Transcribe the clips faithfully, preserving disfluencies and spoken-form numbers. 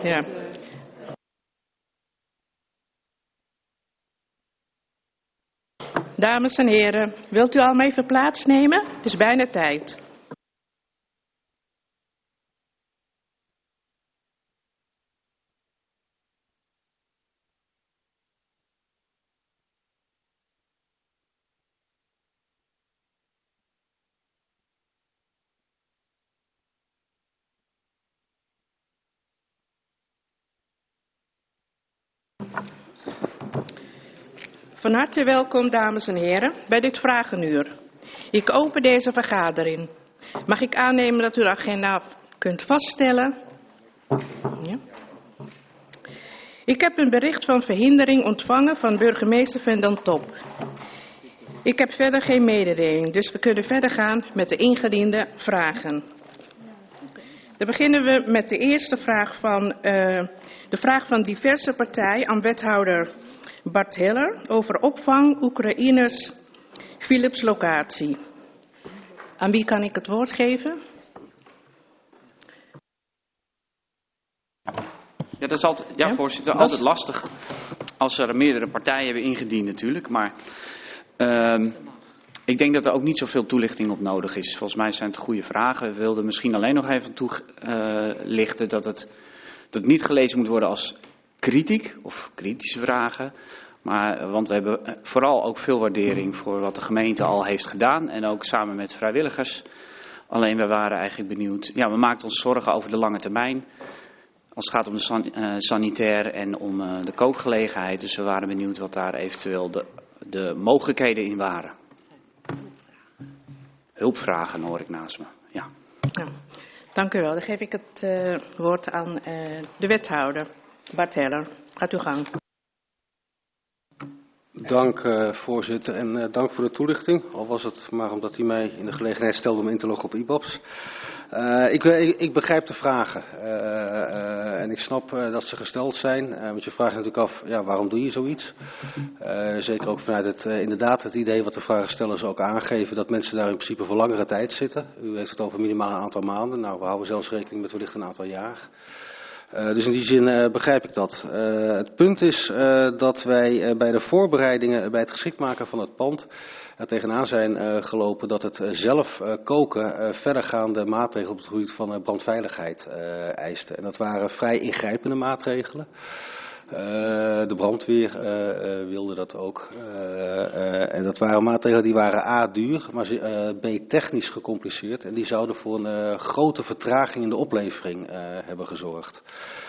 Ja. Dames en heren, wilt u allemaal even plaatsnemen? Het is bijna tijd. Van harte welkom, dames en heren, bij dit vragenuur. Ik open deze vergadering. Mag ik aannemen dat u de agenda kunt vaststellen? Ja. Ik heb een bericht van verhindering ontvangen van burgemeester Van den Top. Ik heb verder geen mededeling, dus we kunnen verder gaan met de ingediende vragen. Dan beginnen we met de eerste vraag van, uh, de vraag van diverse partijen aan wethouder Bart Heller over opvang Oekraïners Philips locatie. Aan wie kan ik het woord geven? Ja, dat is altijd, ja, voorzitter, ja? altijd lastig als er meerdere partijen hebben ingediend natuurlijk. Maar uh, ik denk dat er ook niet zoveel toelichting op nodig is. Volgens mij zijn het goede vragen. We wilden misschien alleen nog even toelichten uh, dat, het, dat het niet gelezen moet worden als kritiek of kritische vragen. Maar, want we hebben vooral ook veel waardering voor wat de gemeente al heeft gedaan. En ook samen met vrijwilligers. Alleen we waren eigenlijk benieuwd. Ja, we maakten ons zorgen over de lange termijn. Als het gaat om de san, uh, sanitair en om uh, de kookgelegenheid. Dus we waren benieuwd wat daar eventueel de, de mogelijkheden in waren. Hulpvragen hoor ik naast me. Ja. Ja, dank u wel. Dan geef ik het uh, woord aan uh, de wethouder, Bart Heller. Gaat uw gang. Dank uh, voorzitter en uh, dank voor de toelichting. Al was het maar omdat hij mij in de gelegenheid stelde om in te loggen op I B A B S. Uh, ik, ik, ik begrijp de vragen uh, uh, en ik snap uh, dat ze gesteld zijn. Uh, want je vraagt natuurlijk af, ja, waarom doe je zoiets? Uh, zeker ook vanuit het, uh, inderdaad het idee wat de vragenstellers ook aangeven, dat mensen daar in principe voor langere tijd zitten. U heeft het over minimaal een aantal maanden. Nou, we houden zelfs rekening met wellicht een aantal jaar. Uh, dus in die zin uh, begrijp ik dat. Uh, het punt is uh, dat wij uh, bij de voorbereidingen, uh, bij het geschikt maken van het pand, er tegenaan zijn uh, gelopen dat het uh, zelf uh, koken uh, verdergaande maatregelen op het gebied van uh, brandveiligheid uh, eiste. En dat waren vrij ingrijpende maatregelen. Uh, de brandweer uh, uh, wilde dat ook. Uh, uh, en dat waren maatregelen die waren A, duur, maar uh, B, technisch gecompliceerd. En die zouden voor een uh, grote vertraging in de oplevering uh, hebben gezorgd.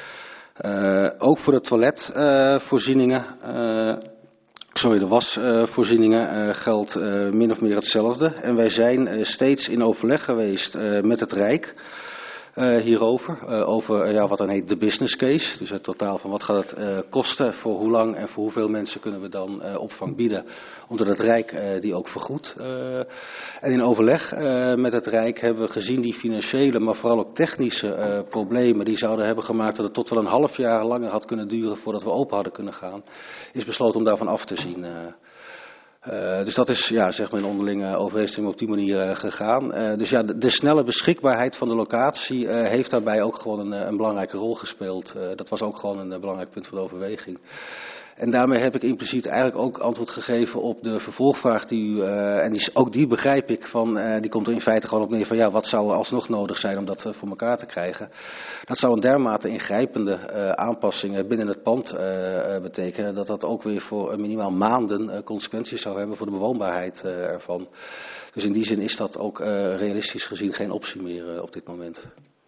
Uh, ook voor de toiletvoorzieningen, uh, sorry, de wasvoorzieningen uh, geldt uh, min of meer hetzelfde. En wij zijn uh, steeds in overleg geweest uh, met het Rijk. Uh, hierover, uh, over uh, ja, wat dan heet de business case. Dus het totaal van wat gaat het uh, kosten, voor hoe lang en voor hoeveel mensen kunnen we dan uh, opvang bieden. Omdat het Rijk uh, die ook vergoedt. Uh, en in overleg uh, met het Rijk hebben we gezien die financiële, maar vooral ook technische uh, problemen. Die zouden hebben gemaakt dat het tot wel een half jaar langer had kunnen duren voordat we open hadden kunnen gaan. Is besloten om daarvan af te zien. Uh, Uh, dus dat is ja, zeg maar in onderlinge overeenstemming op die manier uh, gegaan. Uh, dus ja, de, de snelle beschikbaarheid van de locatie uh, heeft daarbij ook gewoon een, een belangrijke rol gespeeld. Uh, dat was ook gewoon een, een belangrijk punt van de overweging. En daarmee heb ik impliciet eigenlijk ook antwoord gegeven op de vervolgvraag die u, uh, en die, ook die begrijp ik, van, uh, die komt er in feite gewoon op neer van ja, wat zou er alsnog nodig zijn om dat uh, voor elkaar te krijgen. Dat zou een dermate ingrijpende uh, aanpassingen binnen het pand uh, uh, betekenen, dat dat ook weer voor uh, minimaal maanden uh, consequenties zou hebben voor de bewoonbaarheid uh, ervan. Dus in die zin is dat ook uh, realistisch gezien geen optie meer uh, op dit moment.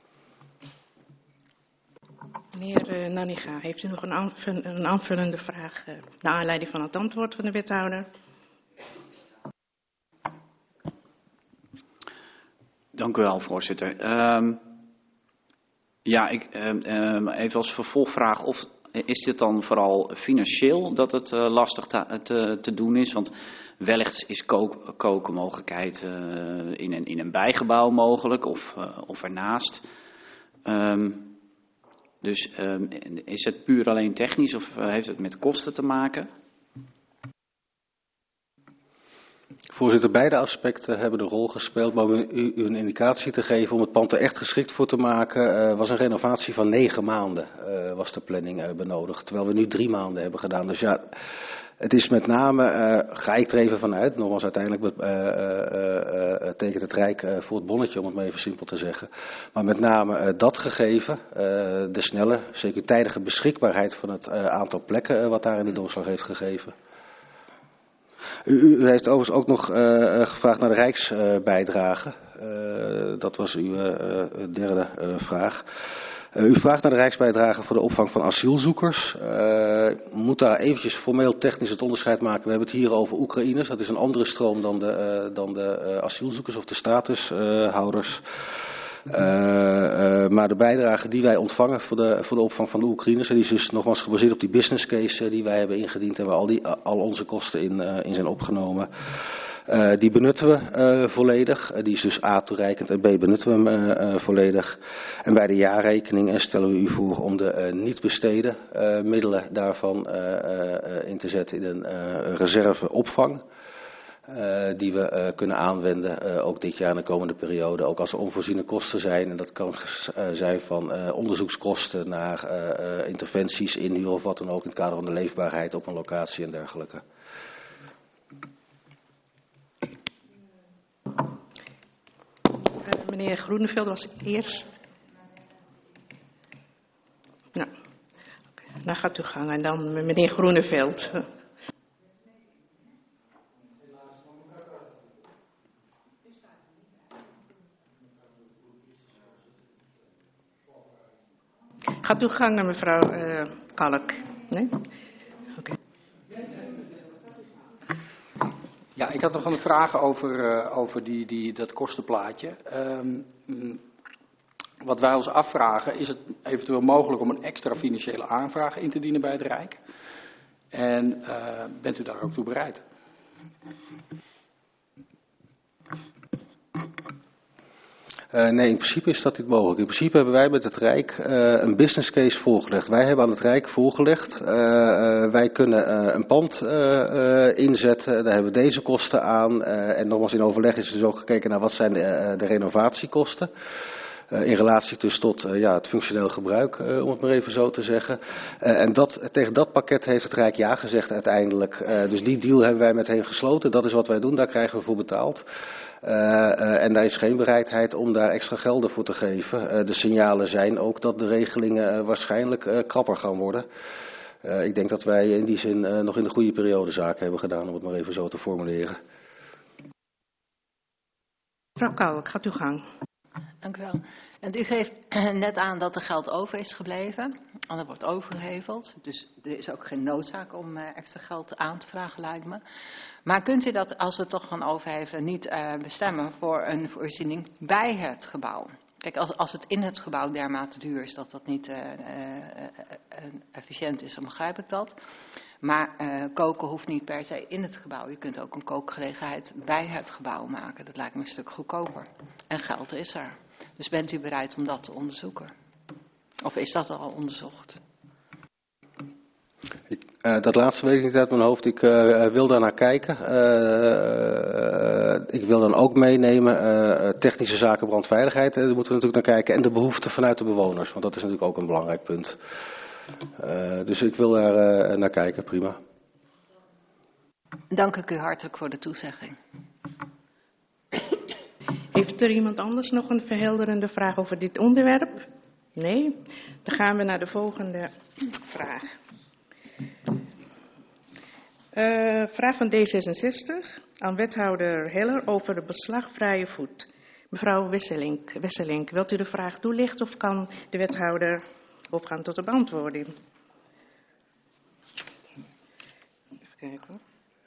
Meneer uh, Nanninga, heeft u nog een, aanvull, een aanvullende vraag uh, naar aanleiding van het antwoord van de wethouder? Dank u wel, voorzitter. Um, ja, ik, um, even als vervolgvraag, of is dit dan vooral financieel dat het uh, lastig te, te, te doen is? Want wellicht is kook, koken mogelijkheid uh, in, een, in een bijgebouw mogelijk of, uh, of ernaast. Um, Dus um, is het puur alleen technisch of uh, heeft het met kosten te maken? Voorzitter, beide aspecten hebben de rol gespeeld, maar om u, u een indicatie te geven om het pand er echt geschikt voor te maken, uh, was een renovatie van negen maanden uh, was de planning uh, benodigd, terwijl we nu drie maanden hebben gedaan. Dus ja, het is met name, uh, ga ik er even vanuit, nogmaals uiteindelijk uh, uh, uh, tekent het Rijk uh, voor het bonnetje, om het maar even simpel te zeggen. Maar met name uh, dat gegeven, uh, de snelle, zeker tijdige beschikbaarheid van het uh, aantal plekken uh, wat daarin de doorslag heeft gegeven. U, u heeft overigens ook nog uh, gevraagd naar de Rijksbijdrage. Uh, dat was uw uh, derde uh, vraag. Uh, u vraagt naar de Rijksbijdrage voor de opvang van asielzoekers. Uh, moet daar eventjes formeel technisch het onderscheid maken. We hebben het hier over Oekraïners. Dat is een andere stroom dan de, uh, dan de uh, asielzoekers of de statushouders. Uh, Uh, uh, maar de bijdrage die wij ontvangen voor de, voor de opvang van de Oekraïners, die is dus nogmaals gebaseerd op die business case uh, die wij hebben ingediend en waar al, die, al onze kosten in, uh, in zijn opgenomen. Uh, die benutten we uh, volledig. Uh, die is dus A toereikend en B benutten we hem uh, uh, volledig. En bij de jaarrekening uh, stellen we u voor om de uh, niet besteden uh, middelen daarvan uh, uh, in te zetten in een uh, reserveopvang. Uh, die we uh, kunnen aanwenden, uh, ook dit jaar en de komende periode, ook als er onvoorziene kosten zijn. En dat kan uh, zijn van uh, onderzoekskosten naar uh, uh, interventies, inhuur of wat dan ook in het kader van de leefbaarheid op een locatie en dergelijke. Uh, meneer Groeneveld was eerst. Nou, okay. Dan gaat u gang en dan meneer Groeneveld. Gaat u gang, mevrouw uh, Kalk? Nee? Oké. Okay. Ja, ik had nog een vraag over, uh, over die, die, dat kostenplaatje. Um, wat wij ons afvragen, is het eventueel mogelijk om een extra financiële aanvraag in te dienen bij het Rijk? En uh, bent u daar ook toe bereid? Uh, nee, in principe is dat niet mogelijk. In principe hebben wij met het Rijk uh, een business case voorgelegd. Wij hebben aan het Rijk voorgelegd, uh, uh, wij kunnen uh, een pand uh, uh, inzetten, daar hebben we deze kosten aan. Uh, en nogmaals in overleg is er dus ook gekeken naar wat zijn de, uh, de renovatiekosten. Uh, in relatie dus tot uh, ja, het functioneel gebruik, uh, om het maar even zo te zeggen. Uh, en dat, tegen dat pakket heeft het Rijk ja gezegd uiteindelijk. Uh, dus die deal hebben wij met hen gesloten. Dat is wat wij doen, daar krijgen we voor betaald. Uh, uh, en daar is geen bereidheid om daar extra gelden voor te geven. Uh, de signalen zijn ook dat de regelingen uh, waarschijnlijk uh, krapper gaan worden. Uh, ik denk dat wij in die zin uh, nog in de goede periode zaken hebben gedaan, om het maar even zo te formuleren. Mevrouw Kalk, gaat u gang. Dank u wel. En u geeft net aan dat er geld over is gebleven. En dat wordt overgeheveld. Dus er is ook geen noodzaak om uh, extra geld aan te vragen, lijkt me. Maar kunt u dat, als we het toch gaan overhevelen, niet uh, bestemmen voor een voorziening bij het gebouw? Kijk, als, als het in het gebouw dermate duur is dat dat niet uh, uh, uh, efficiënt is, dan begrijp ik dat. Maar uh, koken hoeft niet per se in het gebouw. Je kunt ook een kookgelegenheid bij het gebouw maken. Dat lijkt me een stuk goedkoper. En geld is er. Dus bent u bereid om dat te onderzoeken? Of is dat al onderzocht? Ik, uh, dat laatste weet ik niet uit mijn hoofd. Ik uh, wil daar naar kijken. Uh, uh, ik wil dan ook meenemen uh, technische zaken brandveiligheid. Uh, daar moeten we natuurlijk naar kijken. En de behoeften vanuit de bewoners. Want dat is natuurlijk ook een belangrijk punt. Uh, dus ik wil daar uh, naar kijken. Prima. Dank ik u hartelijk voor de toezegging. Heeft er iemand anders nog een verhelderende vraag over dit onderwerp? Nee? Dan gaan we naar de volgende vraag. Uh, vraag van D zesenzestig aan wethouder Heller over de beslagvrije voet. Mevrouw Wesselink, Wesselink, wilt u de vraag toelichten of kan de wethouder opgaan tot de beantwoording? Even kijken hoor.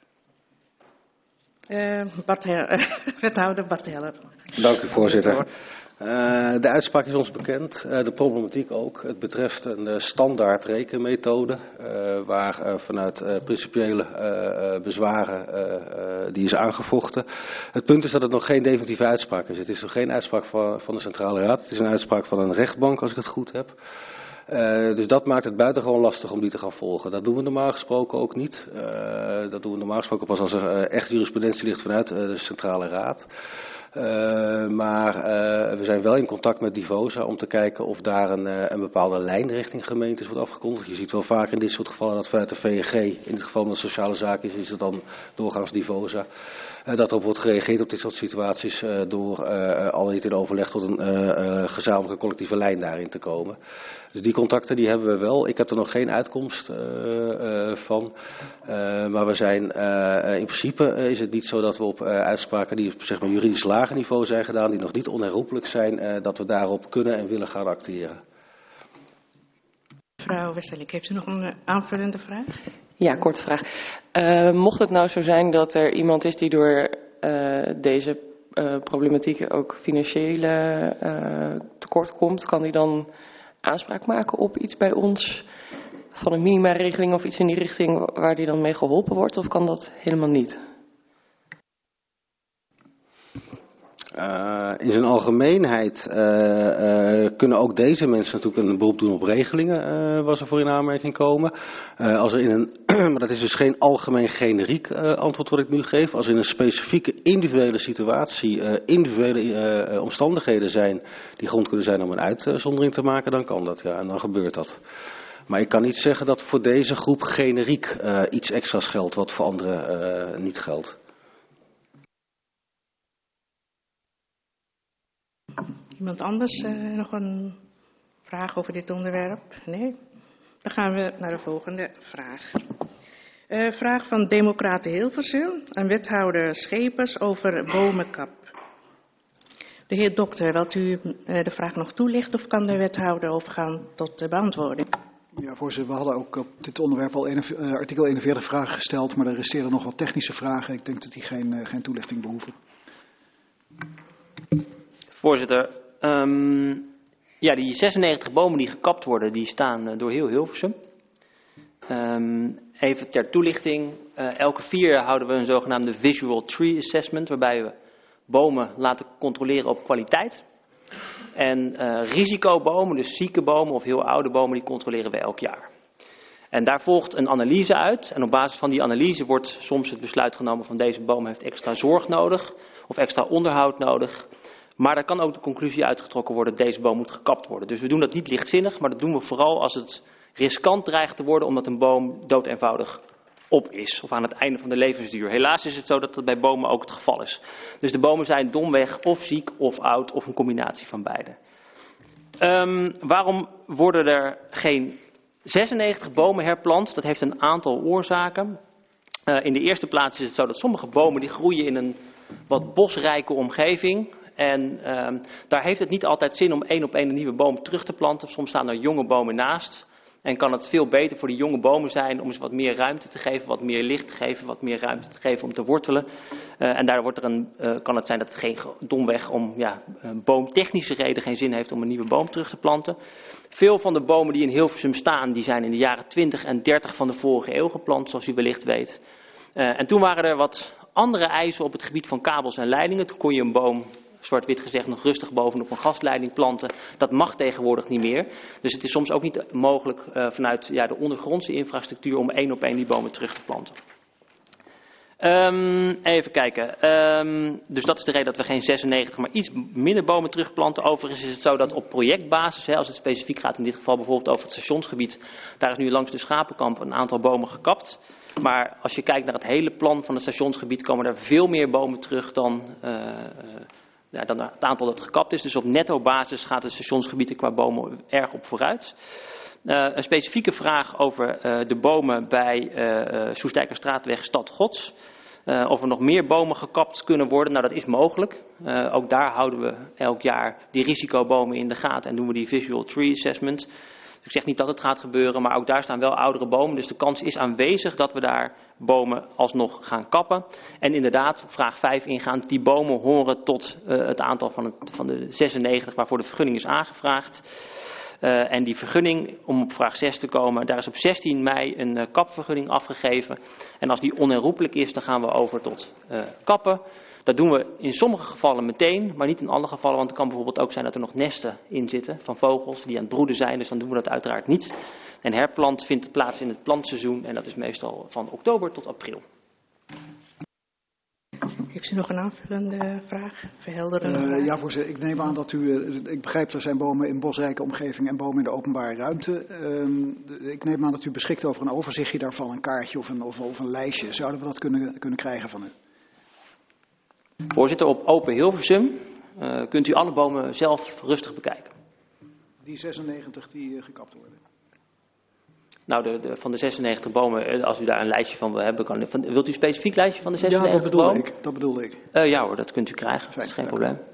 Uh, Bart Heller, wethouder Bart Heller. Dank u, voorzitter. Uh, de uitspraak is ons bekend, uh, de problematiek ook. Het betreft een uh, standaard rekenmethode, uh, waar uh, vanuit uh, principiële uh, uh, bezwaren uh, uh, die is aangevochten. Het punt is dat het nog geen definitieve uitspraak is. Het is nog geen uitspraak van, van de Centrale Raad. Het is een uitspraak van een rechtbank, als ik het goed heb. Uh, dus dat maakt het buitengewoon lastig om die te gaan volgen. Dat doen we normaal gesproken ook niet. Uh, dat doen we normaal gesproken pas als er uh, echt jurisprudentie ligt vanuit uh, de Centrale Raad. Uh, maar uh, we zijn wel in contact met Divosa om te kijken of daar een, uh, een bepaalde lijn richting gemeentes wordt afgekondigd. Je ziet wel vaak in dit soort gevallen dat vanuit de V N G, in het geval dat het sociale zaak is, is het dan doorgaans Divosa. Uh, dat erop wordt gereageerd op dit soort situaties uh, door uh, al niet in overleg tot een uh, uh, gezamenlijke collectieve lijn daarin te komen. Dus die contacten die hebben we wel. Ik heb er nog geen uitkomst uh, uh, van. Uh, maar we zijn uh, in principe uh, is het niet zo dat we op uh, uitspraken die op zeg maar, juridisch lager niveau zijn gedaan, die nog niet onherroepelijk zijn, uh, dat we daarop kunnen en willen gaan acteren. Mevrouw Westerling, heeft u nog een uh, aanvullende vraag? Ja, korte vraag. Uh, mocht het nou zo zijn dat er iemand is die door uh, deze uh, problematiek ook financiële uh, tekort komt, kan die dan aanspraak maken op iets bij ons van een minimaregeling of iets in die richting waar die dan mee geholpen wordt, of kan dat helemaal niet? Uh, in zijn algemeenheid uh, uh, kunnen ook deze mensen natuurlijk een beroep doen op regelingen uh, waar ze voor in aanmerking komen. Uh, als er in een, maar dat is dus geen algemeen generiek uh, antwoord wat ik nu geef. Als er in een specifieke individuele situatie uh, individuele uh, omstandigheden zijn die grond kunnen zijn om een uitzondering te maken, dan kan dat, ja, en dan gebeurt dat. Maar ik kan niet zeggen dat voor deze groep generiek uh, iets extra's geldt wat voor anderen uh, niet geldt. Iemand anders uh, nog een vraag over dit onderwerp? Nee? Dan gaan we naar de volgende vraag. Uh, vraag van Democraten Hilversum aan wethouder Schepers over bomenkap. De heer Dokter, wilt u uh, de vraag nog toelichten of kan de wethouder overgaan tot de beantwoording? Ja, voorzitter, we hadden ook op dit onderwerp al een, uh, artikel eenenveertig vragen gesteld, maar er resteren nog wat technische vragen. Ik denk dat die geen, uh, geen toelichting behoeven. Voorzitter, um, ja, die zesennegentig bomen die gekapt worden, die staan uh, door heel Hilversum. Um, even ter toelichting, uh, elke vier jaar houden we een zogenaamde Visual Tree Assessment, waarbij we bomen laten controleren op kwaliteit. En uh, risicobomen, dus zieke bomen of heel oude bomen, die controleren we elk jaar. En daar volgt een analyse uit. En op basis van die analyse wordt soms het besluit genomen van deze boom heeft extra zorg nodig of extra onderhoud nodig. Maar daar kan ook de conclusie uitgetrokken worden dat deze boom moet gekapt worden. Dus we doen dat niet lichtzinnig, maar dat doen we vooral als het riskant dreigt te worden omdat een boom dood eenvoudig op is. Of aan het einde van de levensduur. Helaas is het zo dat dat bij bomen ook het geval is. Dus de bomen zijn domweg of ziek of oud of een combinatie van beide. Um, waarom worden er geen zesennegentig bomen herplant? Dat heeft een aantal oorzaken. Uh, in de eerste plaats is het zo dat sommige bomen die groeien in een wat bosrijke omgeving. En um, daar heeft het niet altijd zin om één op één een nieuwe boom terug te planten. Soms staan er jonge bomen naast. En kan het veel beter voor die jonge bomen zijn om ze wat meer ruimte te geven, wat meer licht te geven, wat meer ruimte te geven om te wortelen. Uh, en daar wordt er een, uh, kan het zijn dat het geen domweg om ja, een boomtechnische reden geen zin heeft om een nieuwe boom terug te planten. Veel van de bomen die in Hilversum staan, die zijn in de jaren twintig en dertig van de vorige eeuw geplant, zoals u wellicht weet. Uh, en toen waren er wat andere eisen op het gebied van kabels en leidingen. Toen kon je een boom, zwart-wit gezegd, nog rustig bovenop een gasleiding planten. Dat mag tegenwoordig niet meer. Dus het is soms ook niet mogelijk uh, vanuit ja, de ondergrondse infrastructuur om één op één die bomen terug te planten. Um, even kijken. Um, dus dat is de reden dat we geen zesennegentig, maar iets minder bomen terugplanten. Overigens is het zo dat op projectbasis, hè, als het specifiek gaat in dit geval bijvoorbeeld over het stationsgebied, daar is nu langs de Schapenkamp een aantal bomen gekapt. Maar als je kijkt naar het hele plan van het stationsgebied, komen er veel meer bomen terug dan, uh, uh, ja, dan het aantal dat gekapt is. Dus op netto basis gaat het stationsgebied er qua bomen erg op vooruit. Uh, een specifieke vraag over uh, de bomen bij uh, uh, Soestdijkerstraatweg Stad Gods. Uh, of er nog meer bomen gekapt kunnen worden. Nou, dat is mogelijk. Uh, ook daar houden we elk jaar die risicobomen in de gaten en doen we die Visual Tree Assessment. Ik zeg niet dat het gaat gebeuren, maar ook daar staan wel oudere bomen. Dus de kans is aanwezig dat we daar bomen alsnog gaan kappen. En inderdaad, vraag vijf ingaand, die bomen horen tot uh, het aantal van, het, van de zesennegentig waarvoor de vergunning is aangevraagd. Uh, en die vergunning, om op vraag zes te komen, daar is op zestien mei een uh, kapvergunning afgegeven. En als die onherroepelijk is, dan gaan we over tot uh, kappen. Dat doen we in sommige gevallen meteen, maar niet in alle gevallen. Want het kan bijvoorbeeld ook zijn dat er nog nesten in zitten van vogels die aan het broeden zijn. Dus dan doen we dat uiteraard niet. En herplant vindt plaats in het plantseizoen en dat is meestal van oktober tot april. Heeft u nog een aanvullende vraag? Verhelderende Uh, ja, voorzitter. Ik neem aan dat u, uh, ik begrijp er zijn bomen in bosrijke omgeving en bomen in de openbare ruimte. Uh, ik neem aan dat u beschikt over een overzichtje daarvan, een kaartje of een, of, of een lijstje. Zouden we dat kunnen, kunnen krijgen van u? Voorzitter, op Open Hilversum uh, kunt u alle bomen zelf rustig bekijken. Die zesennegentig die uh, gekapt worden? Nou, de, de, van de zesennegentig bomen, als u daar een lijstje van wil hebben, kan, van, wilt u een specifiek lijstje van de zesennegentig bomen? Ja, dat bedoel ik. Dat bedoel ik. Uh, ja hoor, dat kunt u krijgen. Fijn, dat is geen dank probleem.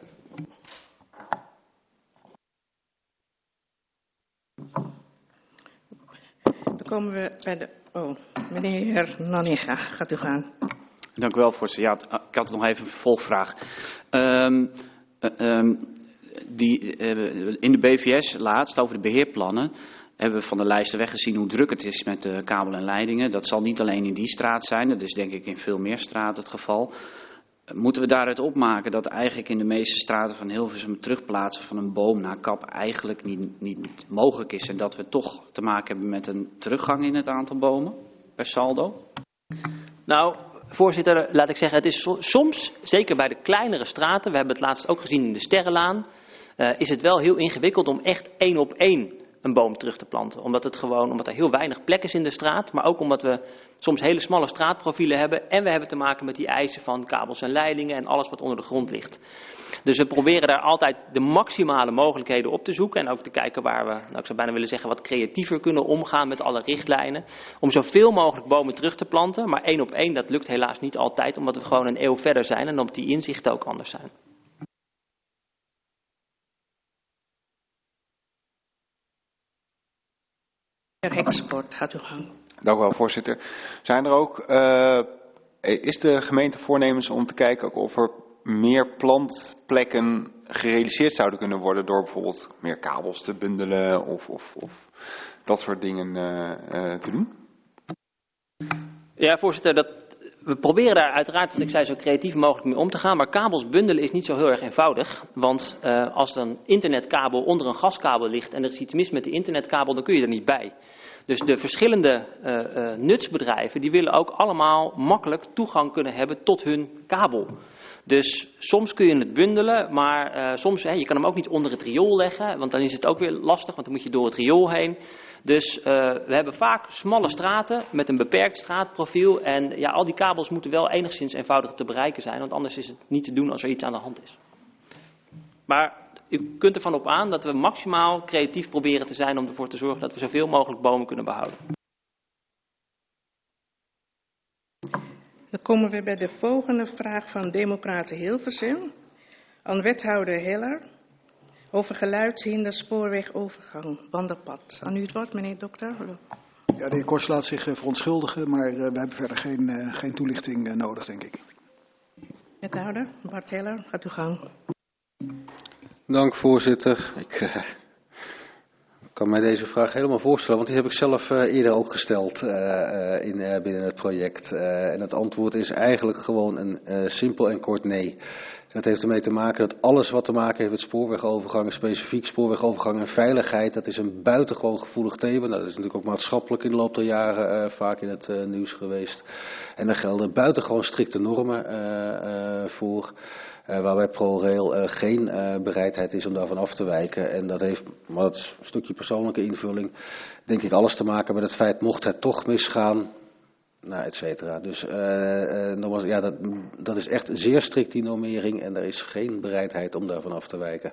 Dan komen we bij de... Oh, meneer Nanninga, gaat u gaan. Dank u wel, voorzitter. Ja, ik had nog even een vervolgvraag. Um, uh, um, die, uh, in de B V S laatst over de beheerplannen hebben we van de lijsten weggezien hoe druk het is met de kabel en leidingen. Dat zal niet alleen in die straat zijn, dat is denk ik in veel meer straten het geval. Moeten we daaruit opmaken dat eigenlijk in de meeste straten van Hilversum het terugplaatsen van een boom naar kap eigenlijk niet, niet mogelijk is. En dat we toch te maken hebben met een teruggang in het aantal bomen per saldo? Nou, voorzitter, laat ik zeggen, het is soms, zeker bij de kleinere straten, we hebben het laatst ook gezien in de Sterrenlaan, uh, is het wel heel ingewikkeld om echt één op één een boom terug te planten. Omdat het gewoon, omdat er heel weinig plek is in de straat, maar ook omdat we soms hele smalle straatprofielen hebben en we hebben te maken met die eisen van kabels en leidingen en alles wat onder de grond ligt. Dus we proberen daar altijd de maximale mogelijkheden op te zoeken en ook te kijken waar we, nou ik zou bijna willen zeggen, wat creatiever kunnen omgaan met alle richtlijnen. Om zoveel mogelijk bomen terug te planten, maar één op één, dat lukt helaas niet altijd, omdat we gewoon een eeuw verder zijn en omdat die inzichten ook anders zijn. Heksport, gaat u gang. Dank u wel, voorzitter. Zijn er ook, uh, is de gemeente voornemens om te kijken ook of er meer plantplekken gerealiseerd zouden kunnen worden door bijvoorbeeld meer kabels te bundelen of, of, of dat soort dingen uh, uh, te doen? Ja, voorzitter, dat, we proberen daar uiteraard, wat ik zei, zo creatief mogelijk mee om te gaan. Maar kabels bundelen is niet zo heel erg eenvoudig. Want uh, als er een internetkabel onder een gaskabel ligt en er is iets mis met de internetkabel, dan kun je er niet bij. Dus de verschillende uh, uh, nutsbedrijven, die willen ook allemaal makkelijk toegang kunnen hebben tot hun kabel. Dus soms kun je het bundelen, maar uh, soms, hè, je kan hem ook niet onder het riool leggen, want dan is het ook weer lastig, want dan moet je door het riool heen. Dus uh, we hebben vaak smalle straten met een beperkt straatprofiel en ja, al die kabels moeten wel enigszins eenvoudig te bereiken zijn, want anders is het niet te doen als er iets aan de hand is. Maar u kunt ervan op aan dat we maximaal creatief proberen te zijn om ervoor te zorgen dat we zoveel mogelijk bomen kunnen behouden. Dan komen we bij de volgende vraag van Democraten Hilversum aan wethouder Heller over geluidshinder spoorwegovergang wandelpad. Aan u het woord, meneer dokter. Ja, de heer Kors laat zich verontschuldigen, maar uh, we hebben verder geen, uh, geen toelichting uh, nodig, denk ik. Wethouder Bart Heller, gaat u gang. Dank, voorzitter. Ik uh, kan mij deze vraag helemaal voorstellen, want die heb ik zelf uh, eerder ook gesteld uh, uh, in, uh, binnen het project. Uh, en het antwoord is eigenlijk gewoon een uh, simpel en kort nee. En dat heeft ermee te maken dat alles wat te maken heeft met spoorwegovergangen, specifiek spoorwegovergang en veiligheid, dat is een buitengewoon gevoelig thema. Nou, dat is natuurlijk ook maatschappelijk in de loop der jaren uh, vaak in het uh, nieuws geweest. En daar gelden buitengewoon strikte normen uh, uh, voor. Uh, waarbij ProRail uh, geen uh, bereidheid is om daarvan af te wijken. En dat heeft, maar dat is een stukje persoonlijke invulling, denk ik alles te maken met het feit, mocht het toch misgaan, nou, et cetera. Dus uh, uh, nogmaals, ja, dat, dat is echt zeer strikt die normering en er is geen bereidheid om daarvan af te wijken.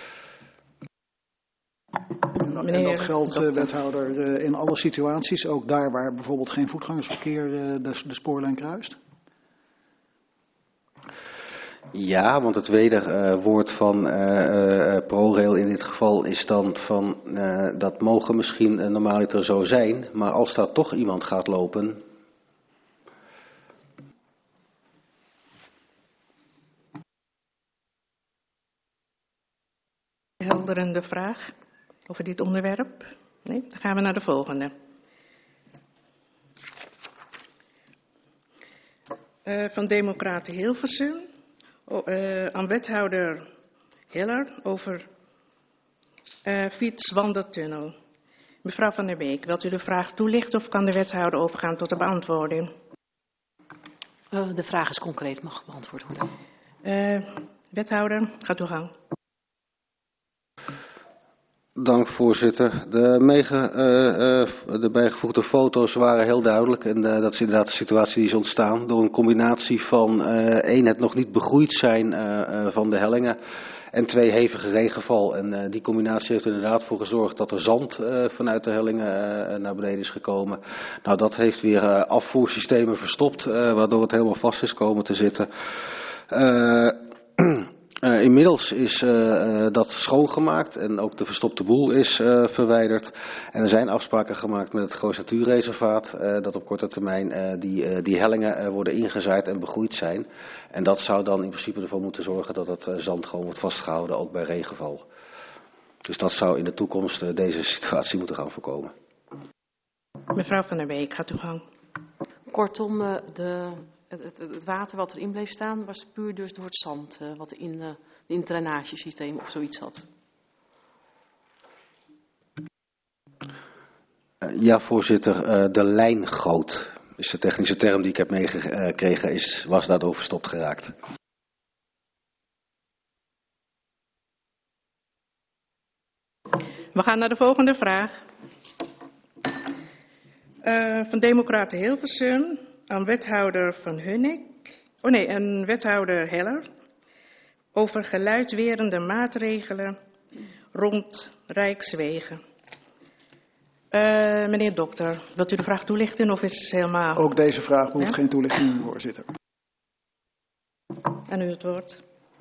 En dat geldt, uh, wethouder, uh, in alle situaties, ook daar waar bijvoorbeeld geen voetgangersverkeer uh, de, de spoorlijn kruist? Ja, want het wederwoord uh, van uh, uh, ProRail in dit geval is dan van, uh, dat mogen misschien uh, normaaliter zo zijn, maar als daar toch iemand gaat lopen. Helderende vraag over dit onderwerp? Nee, dan gaan we naar de volgende. Uh, van Democraten Hilversum. oh, uh, aan wethouder Hiller over uh, fietswandeltunnel. Mevrouw Van der Beek, wilt u de vraag toelichten of kan de wethouder overgaan tot de beantwoording? Uh, de vraag is concreet, mag beantwoord worden. Uh, wethouder, gaat uw gang. Dank, voorzitter. De, meege, uh, uh, de bijgevoegde foto's waren heel duidelijk. En uh, dat is inderdaad de situatie die is ontstaan door een combinatie van uh, één, het nog niet begroeid zijn uh, uh, van de hellingen. En twee, hevige regenval. En uh, die combinatie heeft er inderdaad voor gezorgd dat er zand uh, vanuit de hellingen uh, naar beneden is gekomen. Nou, dat heeft weer uh, afvoersystemen verstopt, uh, waardoor het helemaal vast is komen te zitten. Uh, Uh, inmiddels is uh, uh, dat schoongemaakt en ook de verstopte boel is uh, verwijderd. En er zijn afspraken gemaakt met het Goos Natuurreservaat uh, dat op korte termijn uh, die, uh, die hellingen uh, worden ingezaaid en begroeid zijn. En dat zou dan in principe ervoor moeten zorgen dat het uh, zand gewoon wordt vastgehouden, ook bij regenval. Dus dat zou in de toekomst uh, deze situatie moeten gaan voorkomen. Mevrouw Van der Beek, gaat uw gang. Kortom, uh, de... Het, het, het water wat erin bleef staan was puur dus door het zand uh, wat in, uh, in het drainagesysteem of zoiets zat. Uh, ja, voorzitter. Uh, de lijngoot is de technische term die ik heb meegekregen, is, was daardoor verstopt geraakt. We gaan naar de volgende vraag. Uh, van Democraten Hilversum. Aan wethouder Van Hunnik, oh nee, een wethouder Heller, over geluidwerende maatregelen rond Rijkswegen. Uh, meneer Dokter, wilt u de vraag toelichten of is het helemaal... Ook deze vraag behoeft ja? geen toelichting, voorzitter. Aan u het woord.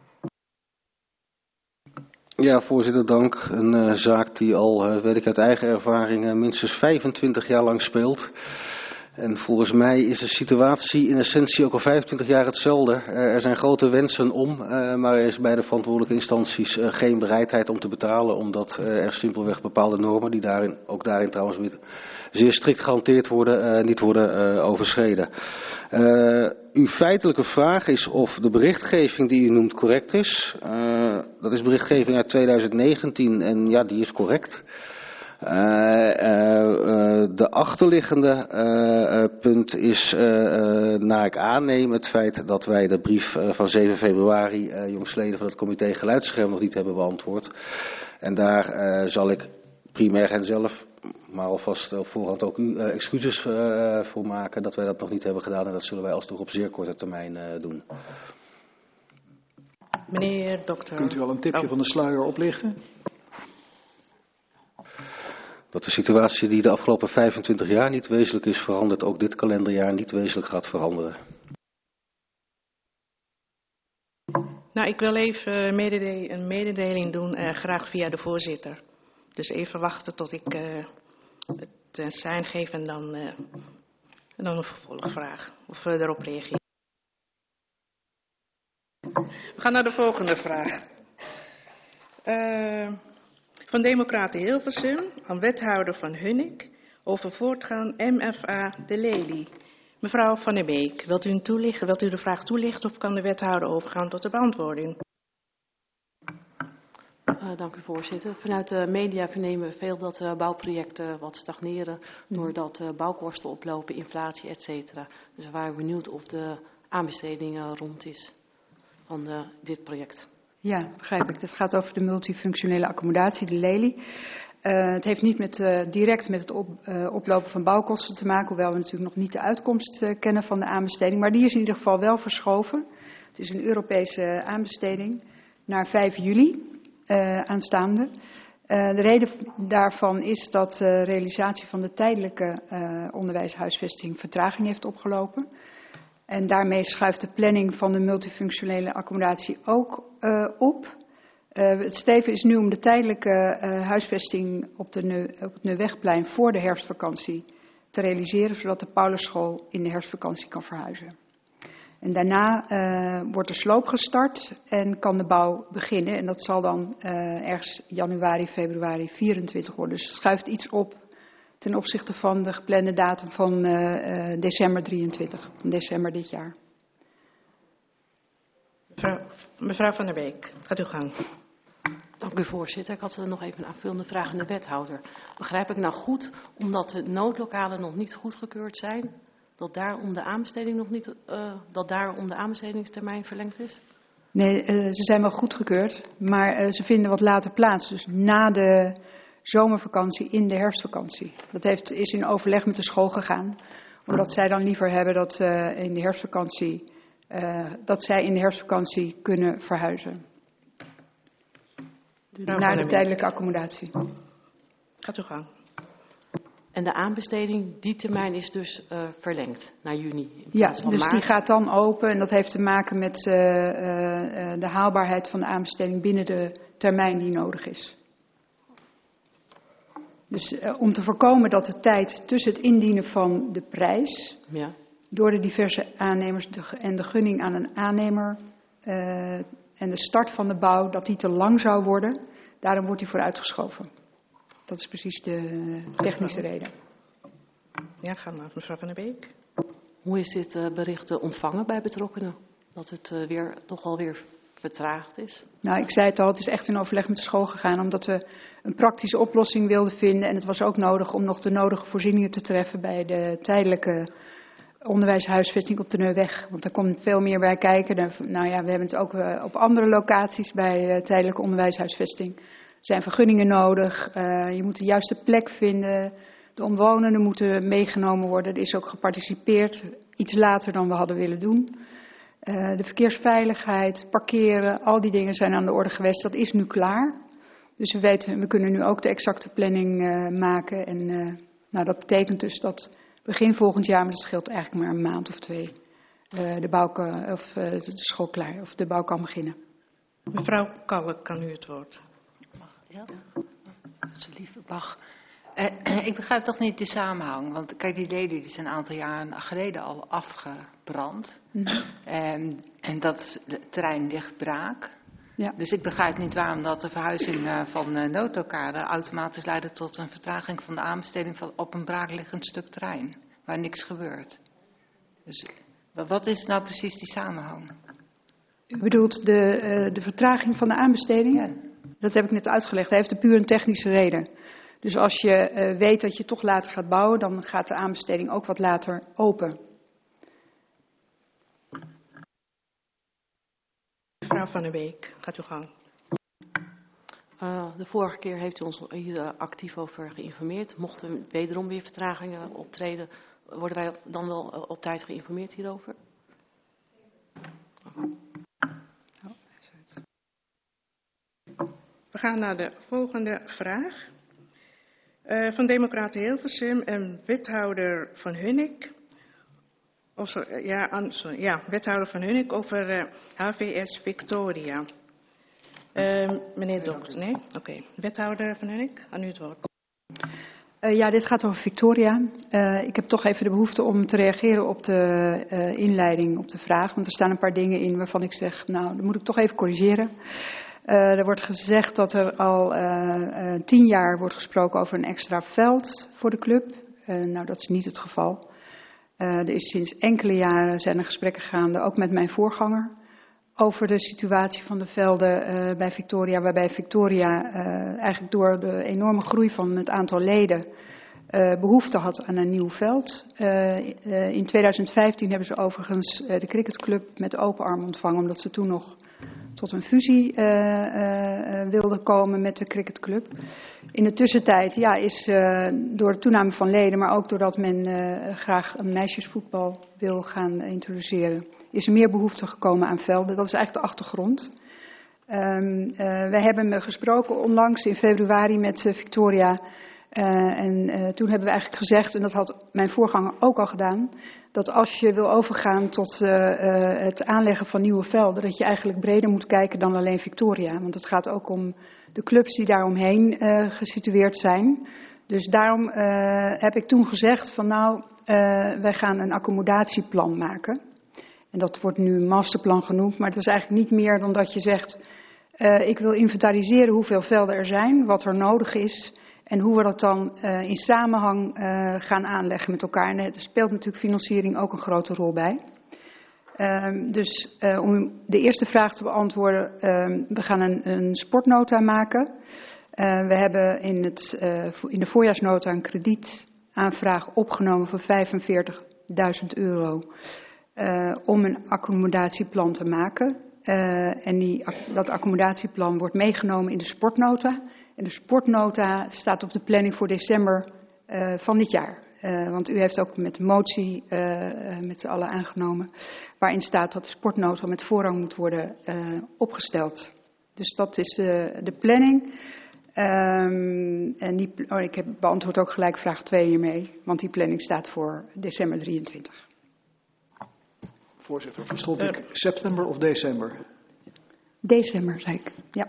Ja, voorzitter, dank. Een uh, zaak die al, uh, weet ik uit eigen ervaring, uh, minstens vijfentwintig jaar lang speelt. En volgens mij is de situatie in essentie ook al vijfentwintig jaar hetzelfde. Er zijn grote wensen om, maar er is bij de verantwoordelijke instanties geen bereidheid om te betalen. Omdat er simpelweg bepaalde normen, die daarin, ook daarin trouwens weer zeer strikt gehanteerd worden, niet worden overschreden. Uh, uw feitelijke vraag is of de berichtgeving die u noemt correct is. Uh, dat is berichtgeving uit tweeduizend negentien en ja, die is correct. Uh, uh, uh, de achterliggende uh, uh, punt is, uh, uh, naar ik aanneem, het feit dat wij de brief uh, van zeven februari, uh, jongsleden van het comité Geluidsscherm, nog niet hebben beantwoord. En daar uh, zal ik primair hen zelf, maar alvast op voorhand ook u uh, excuses uh, voor maken dat wij dat nog niet hebben gedaan. En dat zullen wij alsnog op zeer korte termijn uh, doen. Meneer Dokter. Kunt u al een tipje oh. van de sluier oplichten? Dat de situatie die de afgelopen vijfentwintig jaar niet wezenlijk is veranderd, ook dit kalenderjaar niet wezenlijk gaat veranderen. Nou, ik wil even mededeel, een mededeling doen, uh, graag via de voorzitter. Dus even wachten tot ik uh, het uh, sein geef en dan, uh, en dan een vervolgvraag. Of we erop reageren. We gaan naar de volgende vraag. Uh, Van Democraten Hilversum aan wethouder Van Hunnik over voortgaan M F A de Lely. Mevrouw Van der Beek, wilt u, een toelichten, wilt u de vraag toelichten of kan de wethouder overgaan tot de beantwoording? Uh, dank u voorzitter. Vanuit de media vernemen we veel dat uh, bouwprojecten wat stagneren doordat uh, bouwkosten oplopen, inflatie et cetera. Dus we waren benieuwd of de aanbesteding uh, rond is van uh, dit project. Ja, begrijp ik. Het gaat over de multifunctionele accommodatie, de Lely. Uh, het heeft niet met, uh, direct met het op, uh, oplopen van bouwkosten te maken, hoewel we natuurlijk nog niet de uitkomst uh, kennen van de aanbesteding. Maar die is in ieder geval wel verschoven. Het is een Europese aanbesteding naar vijf juli uh, aanstaande. Uh, de reden daarvan is dat de uh, realisatie van de tijdelijke uh, onderwijshuisvesting vertraging heeft opgelopen. En daarmee schuift de planning van de multifunctionele accommodatie ook uh, op. Uh, het streven is nu om de tijdelijke uh, huisvesting op, de Neu, op het Neuwegplein voor de herfstvakantie te realiseren, zodat de Paulusschool in de herfstvakantie kan verhuizen. En daarna uh, wordt de sloop gestart en kan de bouw beginnen. En dat zal dan uh, ergens januari, februari vierentwintig worden. Dus het schuift iets op ten opzichte van de geplande datum van uh, uh, december drieëntwintig, van december dit jaar. Mevrouw, mevrouw Van der Beek, gaat uw gang. Dank u, voorzitter. Ik had nog even een aanvullende vraag aan de wethouder. Begrijp ik nou goed, omdat de noodlokalen nog niet goedgekeurd zijn, dat daarom de aanbesteding nog niet, uh, dat daarom de aanbestedingstermijn verlengd is? Nee, uh, ze zijn wel goedgekeurd, maar uh, ze vinden wat later plaats. Dus na de zomervakantie, in de herfstvakantie. Dat heeft, is in overleg met de school gegaan, omdat zij dan liever hebben dat, uh, in de herfstvakantie, uh, dat zij in de herfstvakantie kunnen verhuizen. Nou, naar de tijdelijke accommodatie. Gaat uw gang. En de aanbesteding, die termijn is dus uh, verlengd naar juni? Ja, dus maart. Die gaat dan open en dat heeft te maken met uh, uh, de haalbaarheid van de aanbesteding binnen de termijn die nodig is. Dus uh, om te voorkomen dat de tijd tussen het indienen van de prijs, ja, door de diverse aannemers de, en de gunning aan een aannemer uh, en de start van de bouw, dat die te lang zou worden, daarom wordt die vooruitgeschoven. Dat is precies de technische reden. Ja, ga maar, mevrouw Van der Beek. Hoe is dit uh, bericht ontvangen bij betrokkenen? Dat het uh, weer, toch alweer vertraagd is? Nou, ik zei het al, het is echt in overleg met de school gegaan, omdat we een praktische oplossing wilden vinden. En het was ook nodig om nog de nodige voorzieningen te treffen bij de tijdelijke onderwijshuisvesting op de Neuweg. Want er komt veel meer bij kijken. Nou ja, we hebben het ook uh, op andere locaties bij uh, tijdelijke onderwijshuisvesting. Er zijn vergunningen nodig, uh, je moet de juiste plek vinden, de omwonenden moeten meegenomen worden. Er is ook geparticipeerd, iets later dan we hadden willen doen. Uh, de verkeersveiligheid, parkeren, al die dingen zijn aan de orde geweest. Dat is nu klaar. Dus we weten, we kunnen nu ook de exacte planning uh, maken. En uh, nou, dat betekent dus dat begin volgend jaar, maar dat scheelt eigenlijk maar een maand of twee, uh, de, bouw, of, uh, de school klaar, of de bouw kan beginnen. Mevrouw Kalk, kan u het woord. Ja, onze lieve Bach. Uh, ik begrijp toch niet de samenhang. Want kijk, die leden die zijn een aantal jaren geleden al afgebrand. Mm-hmm. um, en dat terrein ligt braak. Ja. Dus ik begrijp niet waarom dat de verhuizing uh, van uh, noodlokalen automatisch leidt tot een vertraging van de aanbesteding van op een braakliggend stuk terrein. Waar niks gebeurt. Dus wat is nou precies die samenhang? U bedoelt de, uh, de vertraging van de aanbesteding? Ja. Dat heb ik net uitgelegd. Hij heeft een puur een technische reden. Dus als je uh, weet dat je toch later gaat bouwen, dan gaat de aanbesteding ook wat later open. Mevrouw Van der Beek, gaat uw gang. Uh, de vorige keer heeft u ons hier uh, actief over geïnformeerd. Mochten er wederom weer vertragingen optreden, worden wij dan wel uh, op tijd geïnformeerd hierover? We gaan naar de volgende vraag. Uh, van Democraten Hilversum en wethouder Van Hunnik. Of zo, ja, an, sorry, ja, wethouder Van Hunnik over uh, H V S Victoria. Uh, meneer Dokter, nee? Oké. Okay. Wethouder Van Hunnik, aan u het woord. Uh, ja, dit gaat over Victoria. Uh, ik heb toch even de behoefte om te reageren op de uh, inleiding, op de vraag. Want er staan een paar dingen in waarvan ik zeg, nou, dat moet ik toch even corrigeren. Uh, er wordt gezegd dat er al uh, uh, tien jaar wordt gesproken over een extra veld voor de club. Uh, nou, dat is niet het geval. Uh, er is sinds enkele jaren zijn er gesprekken gaande, ook met mijn voorganger, over de situatie van de velden uh, bij Victoria. Waarbij Victoria uh, eigenlijk door de enorme groei van het aantal leden uh, behoefte had aan een nieuw veld. Uh, uh, in tweeduizend vijftien hebben ze overigens uh, de cricketclub met open arm ontvangen, omdat ze toen nog tot een fusie uh, uh, wilde komen met de cricketclub. In de tussentijd ja, is uh, door de toename van leden, maar ook doordat men uh, graag een meisjesvoetbal wil gaan introduceren, is er meer behoefte gekomen aan velden. Dat is eigenlijk de achtergrond. Um, uh, wij hebben gesproken onlangs in februari met uh, Victoria. Uh, en uh, toen hebben we eigenlijk gezegd, en dat had mijn voorganger ook al gedaan, dat als je wil overgaan tot uh, uh, het aanleggen van nieuwe velden, dat je eigenlijk breder moet kijken dan alleen Victoria. Want het gaat ook om de clubs die daaromheen uh, gesitueerd zijn. Dus daarom uh, heb ik toen gezegd van nou, uh, wij gaan een accommodatieplan maken. En dat wordt nu een masterplan genoemd, maar het is eigenlijk niet meer dan dat je zegt, uh, ik wil inventariseren hoeveel velden er zijn, wat er nodig is. En hoe we dat dan uh, in samenhang uh, gaan aanleggen met elkaar. En er speelt natuurlijk financiering ook een grote rol bij. Um, dus uh, om de eerste vraag te beantwoorden, um, we gaan een, een sportnota maken. Uh, we hebben in, het, uh, in de voorjaarsnota een kredietaanvraag opgenomen van vijfenveertigduizend euro uh, om een accommodatieplan te maken. Uh, en die, dat accommodatieplan wordt meegenomen in de sportnota. En de sportnota staat op de planning voor december uh, van dit jaar. Uh, want u heeft ook met de motie uh, met z'n allen aangenomen, waarin staat dat de sportnota met voorrang moet worden uh, opgesteld. Dus dat is uh, de planning. Um, en die, oh, ik heb beantwoord ook gelijk vraag twee hiermee, want die planning staat voor december drieëntwintig. Voorzitter, verstond ik september of december? December, zei ik, ja.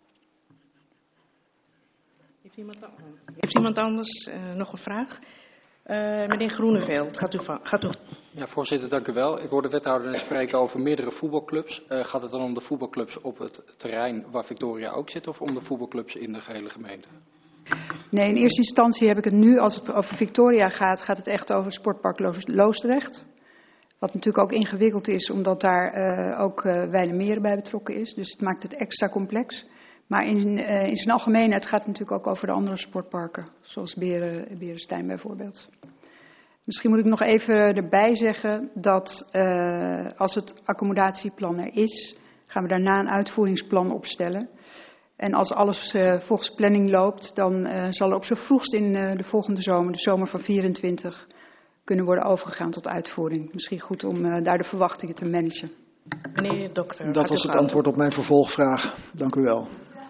Heeft iemand, heeft iemand anders uh, nog een vraag? Uh, meneer Groeneveld, gaat u, gaat u... Ja, voorzitter, dank u wel. Ik hoor de wethouder net spreken over meerdere voetbalclubs. Uh, gaat het dan om de voetbalclubs op het terrein waar Victoria ook zit, of om de voetbalclubs in de gehele gemeente? Nee, in eerste instantie heb ik het nu, als het over Victoria gaat, gaat het echt over het sportpark Loosdrecht. Wat natuurlijk ook ingewikkeld is, omdat daar uh, ook uh, Wijlemeer bij betrokken is. Dus het maakt het extra complex. Maar in, uh, in zijn algemeenheid gaat het natuurlijk ook over de andere sportparken. Zoals Beren, Berenstein bijvoorbeeld. Misschien moet ik nog even erbij zeggen dat uh, als het accommodatieplan er is, gaan we daarna een uitvoeringsplan opstellen. En als alles uh, volgens planning loopt, dan uh, zal er op z'n vroegst in uh, de volgende zomer, de zomer van vierentwintig, kunnen worden overgegaan tot uitvoering. Misschien goed om uh, daar de verwachtingen te managen. Meneer dokter. Dat was het antwoord op mijn vervolgvraag. Dank u wel.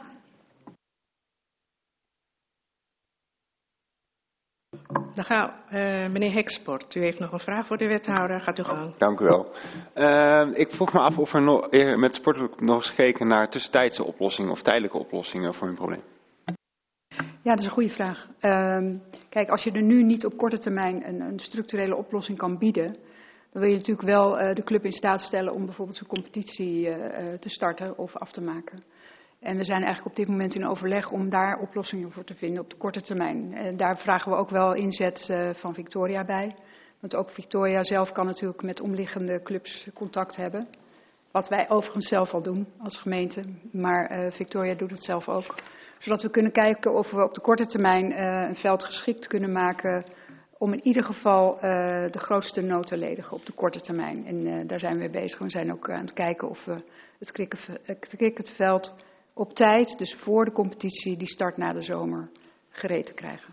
Dan gaat uh, meneer Heksport. U heeft nog een vraag voor de wethouder. Gaat u gang. Dank u wel. Uh, ik vroeg me af of er nog, met sport nog eens gekeken naar tussentijdse oplossingen of tijdelijke oplossingen voor hun probleem. Ja, dat is een goede vraag. Uh, kijk, als je er nu niet op korte termijn een, een structurele oplossing kan bieden, dan wil je natuurlijk wel uh, de club in staat stellen om bijvoorbeeld zijn competitie uh, uh, te starten of af te maken. En we zijn eigenlijk op dit moment in overleg om daar oplossingen voor te vinden op de korte termijn. En daar vragen we ook wel inzet uh, van Victoria bij. Want ook Victoria zelf kan natuurlijk met omliggende clubs contact hebben. Wat wij overigens zelf al doen als gemeente. Maar uh, Victoria doet het zelf ook. Zodat we kunnen kijken of we op de korte termijn uh, een veld geschikt kunnen maken om in ieder geval uh, de grootste nood te ledigen op de korte termijn. En uh, daar zijn we mee bezig. We zijn ook aan het kijken of we het cricketveld op tijd, dus voor de competitie, die start na de zomer, gereed te krijgen.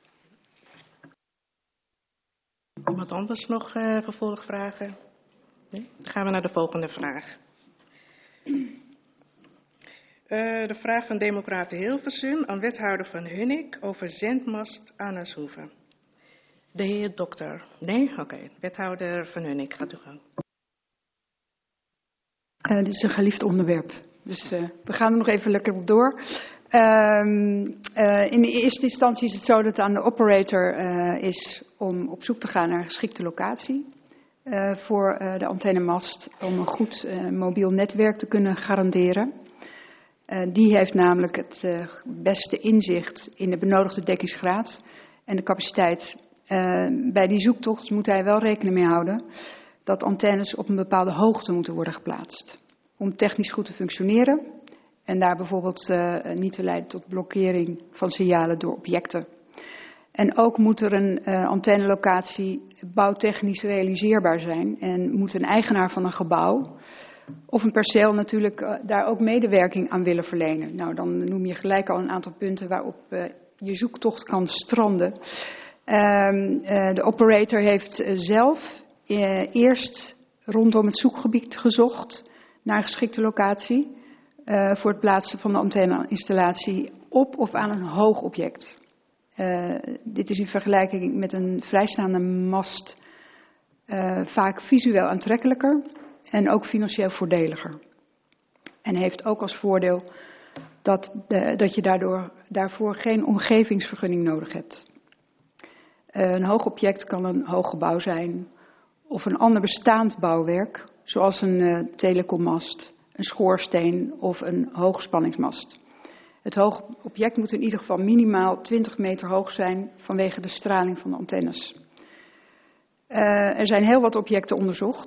Iemand anders nog uh, vervolgvragen? Nee? Dan gaan we naar de volgende vraag. Uh, de vraag van Democraten Hilversum aan wethouder Van Hunnik over zendmast Amershoeve. De heer dokter. Nee? Oké. Okay. Wethouder Van Hunnik, gaat u gang. Uh, dit is een geliefd onderwerp. Dus uh, we gaan er nog even lekker op door. Uh, uh, in de eerste instantie is het zo dat het aan de operator uh, is om op zoek te gaan naar een geschikte locatie uh, voor uh, de antennemast, om een goed uh, mobiel netwerk te kunnen garanderen. Uh, die heeft namelijk het uh, beste inzicht in de benodigde dekkingsgraad en de capaciteit. Uh, bij die zoektocht moet hij wel rekening mee houden dat antennes op een bepaalde hoogte moeten worden geplaatst. Om technisch goed te functioneren en daar bijvoorbeeld uh, niet te leiden tot blokkering van signalen door objecten. En ook moet er een uh, antennelocatie bouwtechnisch realiseerbaar zijn en moet een eigenaar van een gebouw of een perceel natuurlijk uh, daar ook medewerking aan willen verlenen. Nou, dan noem je gelijk al een aantal punten waarop uh, je zoektocht kan stranden. Uh, uh, de operator heeft uh, zelf uh, eerst rondom het zoekgebied gezocht naar een geschikte locatie uh, voor het plaatsen van de antenneinstallatie op of aan een hoog object. Uh, dit is in vergelijking met een vrijstaande mast uh, vaak visueel aantrekkelijker en ook financieel voordeliger. En heeft ook als voordeel dat, de, dat je daardoor, daarvoor geen omgevingsvergunning nodig hebt. Uh, een hoog object kan een hoog gebouw zijn of een ander bestaand bouwwerk, zoals een uh, telecommast, een schoorsteen of een hoogspanningsmast. Het hoog object moet in ieder geval minimaal twintig meter hoog zijn vanwege de straling van de antennes. Uh, er zijn heel wat objecten onderzocht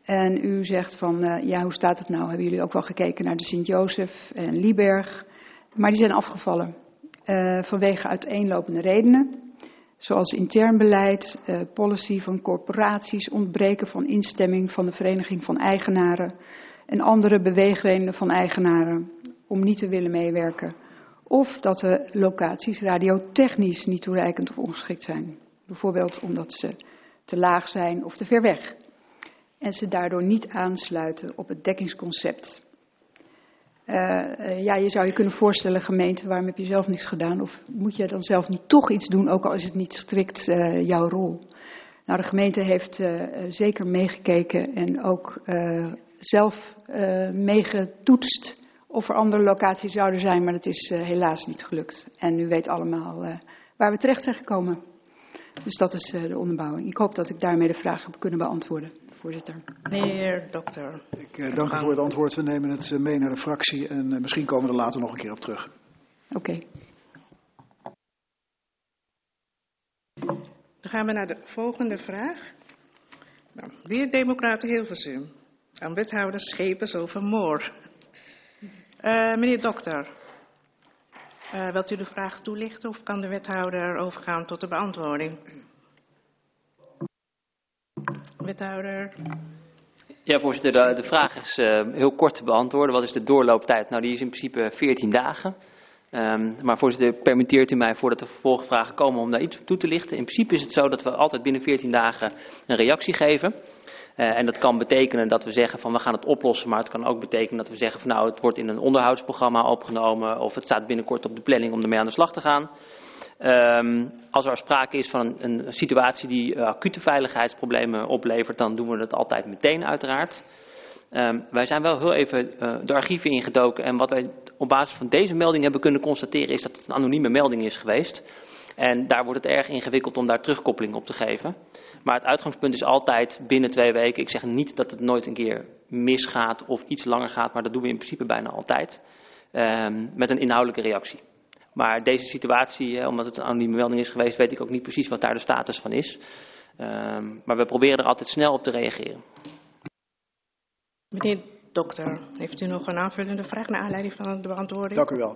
En u zegt van, uh, ja, hoe staat het nou? Hebben jullie ook wel gekeken naar de Sint-Josef en Lieberg? Maar die zijn afgevallen uh, vanwege uiteenlopende redenen. Zoals intern beleid, uh, policy van corporaties, ontbreken van instemming van de Vereniging van Eigenaren en andere beweegredenen van eigenaren om niet te willen meewerken. Of dat de locaties radiotechnisch niet toereikend of ongeschikt zijn. Bijvoorbeeld omdat ze te laag zijn of te ver weg. En ze daardoor niet aansluiten op het dekkingsconcept. Uh, uh, ja, je zou je kunnen voorstellen, gemeente, waarom heb je zelf niks gedaan? Of moet je dan zelf niet toch iets doen, ook al is het niet strikt uh, jouw rol? Nou, de gemeente heeft uh, zeker meegekeken en ook uh, zelf uh, meegetoetst of er andere locaties zouden zijn, maar dat is uh, helaas niet gelukt. En u weet allemaal uh, waar we terecht zijn gekomen. Dus dat is uh, de onderbouwing. Ik hoop dat ik daarmee de vraag heb kunnen beantwoorden, voorzitter. Meneer dokter. Ik uh, dank u voor het antwoord. We nemen het uh, mee naar de fractie en uh, misschien komen we er later nog een keer op terug. Oké. Okay. Dan gaan we naar de volgende vraag. Nou, weer Democraten Hilversum. Aan wethouder Schepers over Moor. Uh, meneer dokter, uh, wilt u de vraag toelichten of kan de wethouder overgaan tot de beantwoording? Wethouder. Ja, voorzitter, de, de vraag is uh, heel kort te beantwoorden. Wat is de doorlooptijd? Nou, die is in principe veertien dagen. Um, maar voorzitter, permitteert u mij voordat er vervolgvragen komen om daar iets op toe te lichten? In principe is het zo dat we altijd binnen veertien dagen een reactie geven. Uh, en dat kan betekenen dat we zeggen van we gaan het oplossen, maar het kan ook betekenen dat we zeggen van nou het wordt in een onderhoudsprogramma opgenomen of het staat binnenkort op de planning om ermee aan de slag te gaan. Um, als er sprake is van een, een situatie die uh, acute veiligheidsproblemen oplevert, dan doen we dat altijd meteen uiteraard. Um, wij zijn wel heel even uh, de archieven ingedoken en wat wij op basis van deze melding hebben kunnen constateren is dat het een anonieme melding is geweest. En daar wordt het erg ingewikkeld om daar terugkoppeling op te geven. Maar het uitgangspunt is altijd binnen twee weken. Ik zeg niet dat het nooit een keer misgaat of iets langer gaat, maar dat doen we in principe bijna altijd. Um, met een inhoudelijke reactie. Maar deze situatie, eh, omdat het een anonieme melding is geweest, weet ik ook niet precies wat daar de status van is. Um, maar we proberen er altijd snel op te reageren. Meneer dokter, heeft u nog een aanvullende vraag naar aanleiding van de beantwoording? Dank u wel.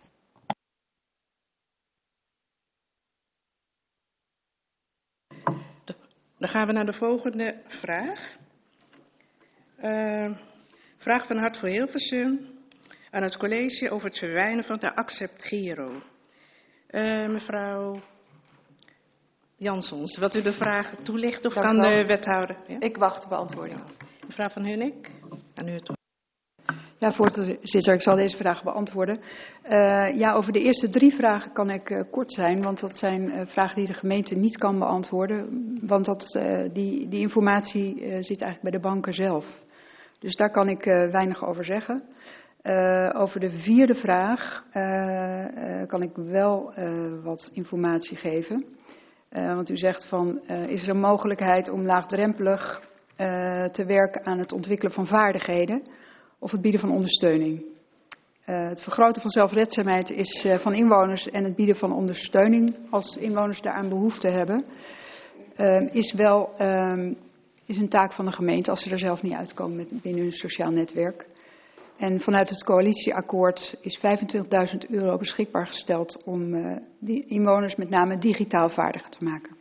Dan gaan we naar de volgende vraag. Uh, vraag van Hart voor Hilversum aan het college over het verwijnen van de Accept Giro. Uh, mevrouw Jansons, wilt u de vraag toelichten of Dank kan wel. de wethouder? Ja? Ik wacht de beantwoording. Mevrouw Van Hunnik, aan u het woord. Ja, voorzitter, ik zal deze vraag beantwoorden. Uh, ja, over de eerste drie vragen kan ik uh, kort zijn, want dat zijn uh, vragen die de gemeente niet kan beantwoorden. Want dat, uh, die, die informatie uh, zit eigenlijk bij de banken zelf. Dus daar kan ik uh, weinig over zeggen. Uh, over de vierde vraag uh, uh, kan ik wel uh, wat informatie geven. Uh, want u zegt van, uh, is er een mogelijkheid om laagdrempelig uh, te werken aan het ontwikkelen van vaardigheden of het bieden van ondersteuning? Uh, het vergroten van zelfredzaamheid is uh, van inwoners en het bieden van ondersteuning als inwoners daaraan behoefte hebben, uh, is wel uh, is een taak van de gemeente als ze er zelf niet uitkomen met, binnen hun sociaal netwerk. En vanuit het coalitieakkoord is vijfentwintigduizend euro beschikbaar gesteld om uh, die inwoners met name digitaal vaardiger te maken.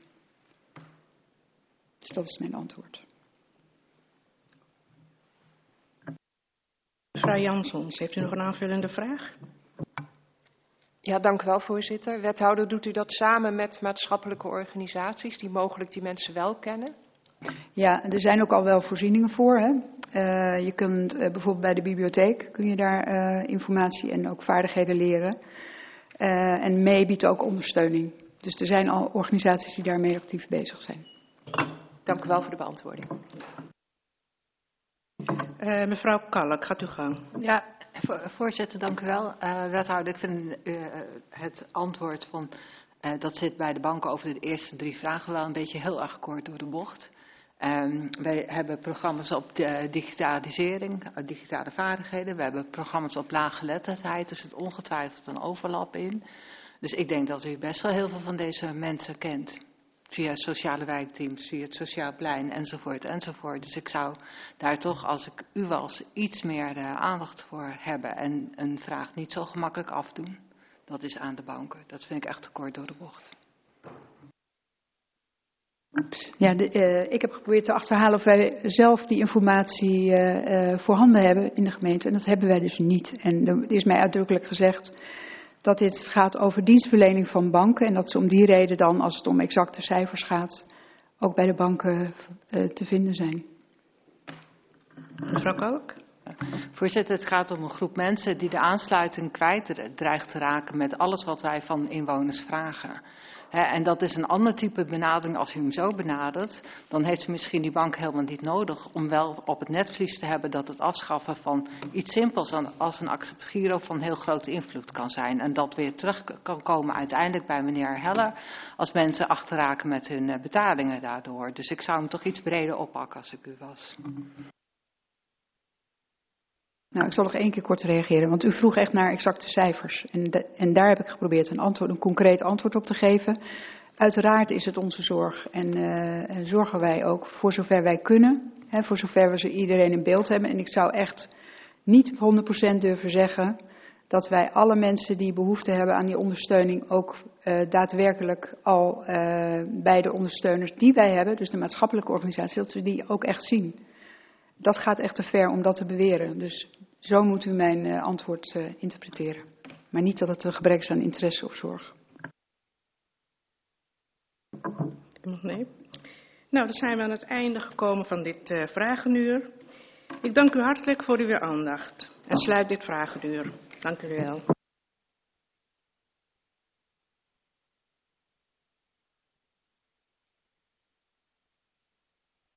Dus dat is mijn antwoord. Mevrouw Jansons, heeft u nog een aanvullende vraag? Ja, dank u wel, voorzitter. Wethouder, doet u dat samen met maatschappelijke organisaties die mogelijk die mensen wel kennen? Ja, er zijn ook al wel voorzieningen voor. Hè. Uh, je kunt uh, bijvoorbeeld bij de bibliotheek kun je daar uh, informatie en ook vaardigheden leren. Uh, en mee biedt ook ondersteuning. Dus er zijn al organisaties die daarmee actief bezig zijn. Dank u wel voor de beantwoording. Uh, mevrouw Kalk, gaat u gang. Ja, voorzitter, dank u wel. Uh, wethouder, ik vind uh, het antwoord van uh, dat zit bij de banken over de eerste drie vragen wel een beetje heel erg kort door de bocht. Um, wij hebben programma's op de digitalisering, uh, digitale vaardigheden. We hebben programma's op laaggeletterdheid. Er zit ongetwijfeld een overlap in. Dus ik denk dat u best wel heel veel van deze mensen kent. via sociale wijkteams, via het sociaal plein enzovoort enzovoort. Dus ik zou daar toch, als ik u was, iets meer uh, aandacht voor hebben en een vraag niet zo gemakkelijk afdoen. Dat is aan de banken. Dat vind ik echt te kort door de bocht. Oeps. Ja, de, uh, ik heb geprobeerd te achterhalen of wij zelf die informatie uh, uh, voorhanden hebben in de gemeente. En dat hebben wij dus niet. En er is mij uitdrukkelijk gezegd dat dit gaat over dienstverlening van banken. En dat ze om die reden dan, als het om exacte cijfers gaat, ook bij de banken uh, te vinden zijn. Mevrouw Kalk? Voorzitter, het gaat om een groep mensen die de aansluiting kwijt dreigt te raken met alles wat wij van inwoners vragen. He, en dat is een ander type benadering. Als u hem zo benadert, dan heeft u misschien die bank helemaal niet nodig om wel op het netvlies te hebben dat het afschaffen van iets simpels als een acceptgiro van heel grote invloed kan zijn. En dat weer terug kan komen uiteindelijk bij meneer Heller als mensen achterraken met hun betalingen daardoor. Dus ik zou hem toch iets breder oppakken als ik u was. Nou, ik zal nog één keer kort reageren, want u vroeg echt naar exacte cijfers. En, de, en daar heb ik geprobeerd een, antwoord, een concreet antwoord op te geven. Uiteraard is het onze zorg en uh, zorgen wij ook voor zover wij kunnen. Hè, voor zover we ze iedereen in beeld hebben. En ik zou echt niet honderd procent durven zeggen dat wij alle mensen die behoefte hebben aan die ondersteuning ook uh, daadwerkelijk al uh, bij de ondersteuners die wij hebben, dus de maatschappelijke organisatie, dat we die ook echt zien. Dat gaat echt te ver om dat te beweren. Dus zo moet u mijn uh, antwoord uh, interpreteren. Maar niet dat het een gebrek is aan interesse of zorg. Nee. Nou, dan zijn we aan het einde gekomen van dit uh, vragenuur. Ik dank u hartelijk voor uw aandacht en sluit dit vragenuur. Dank u wel.